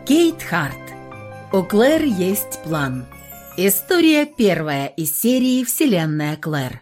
Кейт Харт. У Клэр есть план. История первая из серии «Вселенная Клэр».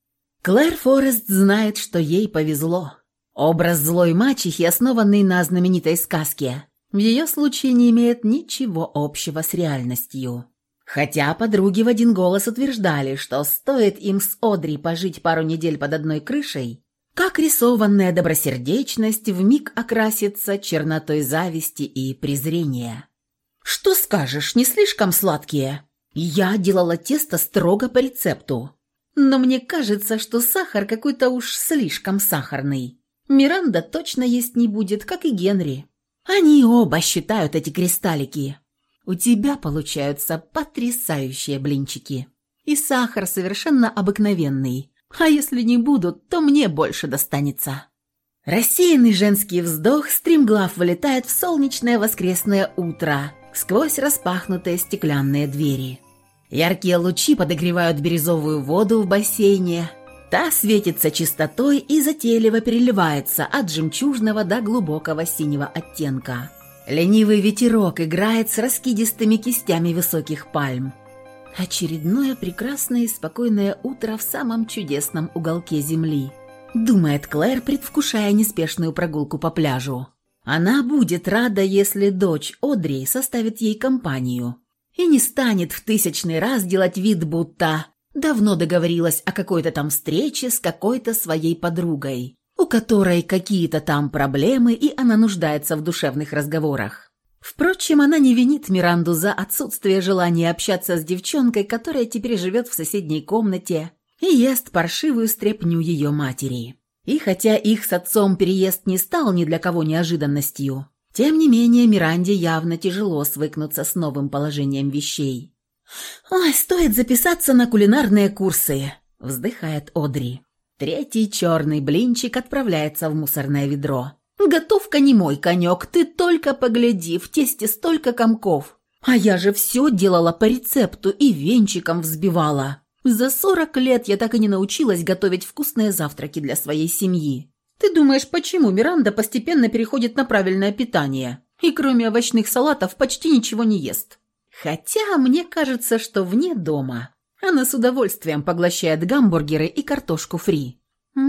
Клэр Форест знает, что ей повезло. Образ злой мачехи, основанный на знаменитой сказке, в ее случае не имеет ничего общего с реальностью. Хотя подруги в один голос утверждали, что стоит им с Одри пожить пару недель под одной крышей, как рисованная добросердечность вмиг окрасится чернотой зависти и презрения. «Что скажешь, не слишком сладкие?» «Я делала тесто строго по рецепту, но мне кажется, что сахар какой-то уж слишком сахарный. Миранда точно есть не будет, как и Генри. Они оба считают эти кристаллики. У тебя получаются потрясающие блинчики. И сахар совершенно обыкновенный. А если не будут, то мне больше достанется». Рассеянный женский вздох стремглав вылетает в солнечное воскресное утро сквозь распахнутые стеклянные двери. Яркие лучи подогревают бирюзовую воду в бассейне. Та светится чистотой и затейливо переливается от жемчужного до глубокого синего оттенка. Ленивый ветерок играет с раскидистыми кистями высоких пальм. Очередное прекрасное и спокойное утро в самом чудесном уголке земли, думает Клэр, предвкушая неспешную прогулку по пляжу. Она будет рада, если дочь Одри составит ей компанию и не станет в 1000-й раз делать вид, будто давно договорилась о какой-то там встрече с какой-то своей подругой, у которой какие-то там проблемы, и она нуждается в душевных разговорах. Впрочем, она не винит Миранду за отсутствие желания общаться с девчонкой, которая теперь живет в соседней комнате и ест паршивую стряпню ее матери. И хотя их с отцом переезд не стал ни для кого неожиданностью, тем не менее Миранде явно тяжело свыкнуться с новым положением вещей. «Ой, стоит записаться на кулинарные курсы», – вздыхает Одри. Третий черный блинчик отправляется в мусорное ведро. «Готовка не мой конек, ты только погляди, в тесте столько комков. А я же все делала по рецепту и венчиком взбивала. За 40 лет я так и не научилась готовить вкусные завтраки для своей семьи. Ты думаешь, почему Миранда постепенно переходит на правильное питание и кроме овощных салатов почти ничего не ест? Хотя мне кажется, что вне дома она с удовольствием поглощает гамбургеры и картошку фри».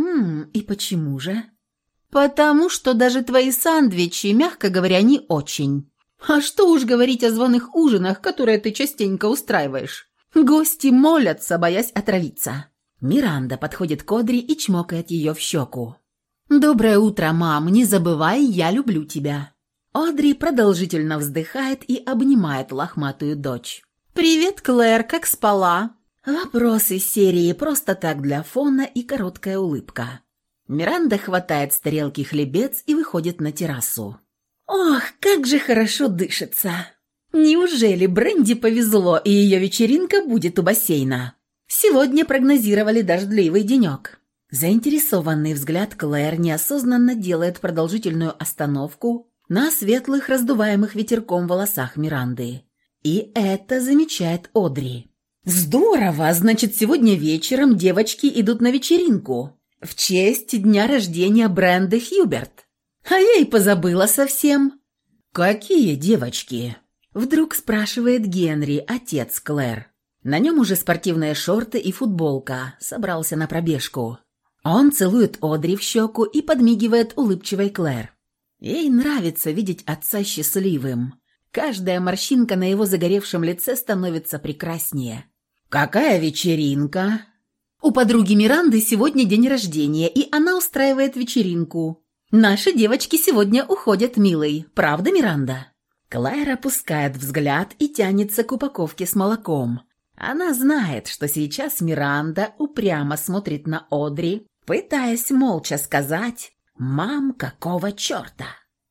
И почему же?» «Потому что даже твои сандвичи, мягко говоря, не очень. А что уж говорить о званых ужинах, которые ты частенько устраиваешь. Гости молятся, боясь отравиться». Миранда подходит к Одри и чмокает ее в щеку. «Доброе утро, мам, не забывай, я люблю тебя». Одри продолжительно вздыхает и обнимает лохматую дочь. «Привет, Клэр, как спала?» Вопрос из серии «Просто так для фона» и короткая улыбка. Миранда хватает с тарелки хлебец и выходит на террасу. «Ох, как же хорошо дышится! Неужели Бренди повезло, и ее вечеринка будет у бассейна? Сегодня прогнозировали дождливый денек». Заинтересованный взгляд Клэр неосознанно делает продолжительную остановку на светлых, раздуваемых ветерком волосах Миранды. И это замечает Одри. «Здорово! Значит, сегодня вечером девочки идут на вечеринку в честь дня рождения Бренды Хьюберт. А я и позабыла совсем». «Какие девочки?» – вдруг спрашивает Генри, отец Клэр. На нем уже спортивные шорты и футболка, собрался на пробежку. Он целует Одри в щеку и подмигивает улыбчивой Клэр. Ей нравится видеть отца счастливым. Каждая морщинка на его загоревшем лице становится прекраснее. «Какая вечеринка?» «У подруги Миранды сегодня день рождения, и она устраивает вечеринку. Наши девочки сегодня уходят, милый. Правда, Миранда?» Клэр опускает взгляд и тянется к упаковке с молоком. Она знает, что сейчас Миранда упрямо смотрит на Одри, пытаясь молча сказать «Мам, какого черта?».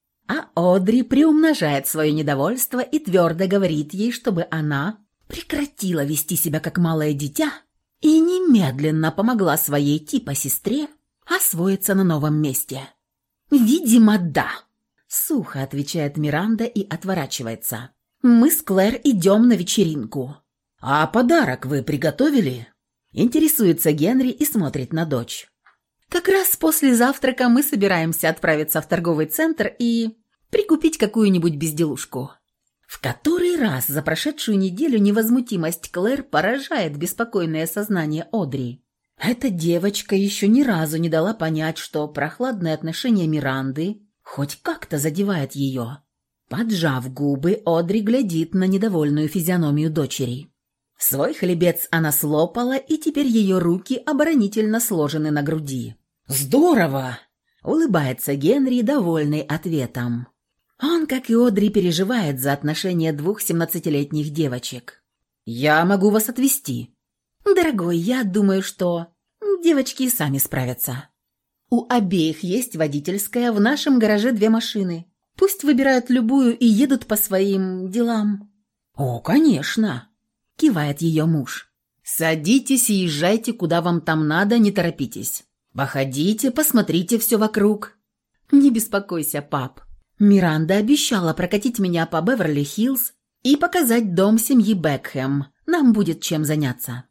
А Одри приумножает свое недовольство и твердо говорит ей, чтобы она прекратила вести себя как малое дитя и немедленно помогла своей типа сестре освоиться на новом месте. «Видимо, да», – сухо отвечает Миранда и отворачивается. «Мы с Клэр идем на вечеринку». «А подарок вы приготовили?» – интересуется Генри и смотрит на дочь. «Как раз после завтрака мы собираемся отправиться в торговый центр и прикупить какую-нибудь безделушку». В который раз за прошедшую неделю невозмутимость Клэр поражает беспокойное сознание Одри. Эта девочка еще ни разу не дала понять, что прохладное отношение Миранды хоть как-то задевает ее. Поджав губы, Одри глядит на недовольную физиономию дочери. Свой хлебец она слопала, и теперь ее руки оборонительно сложены на груди. «Здорово!» – улыбается Генри, довольный ответом. Он, как и Одри, переживает за отношения двух 17-летних девочек. «Я могу вас отвезти». «Дорогой, я думаю, что девочки и сами справятся. У обеих есть водительская, в нашем гараже 2 машины. Пусть выбирают любую и едут по своим делам». «О, конечно», – кивает ее муж. «Садитесь и езжайте, куда вам там надо, не торопитесь. Походите, посмотрите все вокруг». «Не беспокойся, пап. Миранда обещала прокатить меня по Беверли-Хиллз и показать дом семьи Бекхэм. Нам будет чем заняться».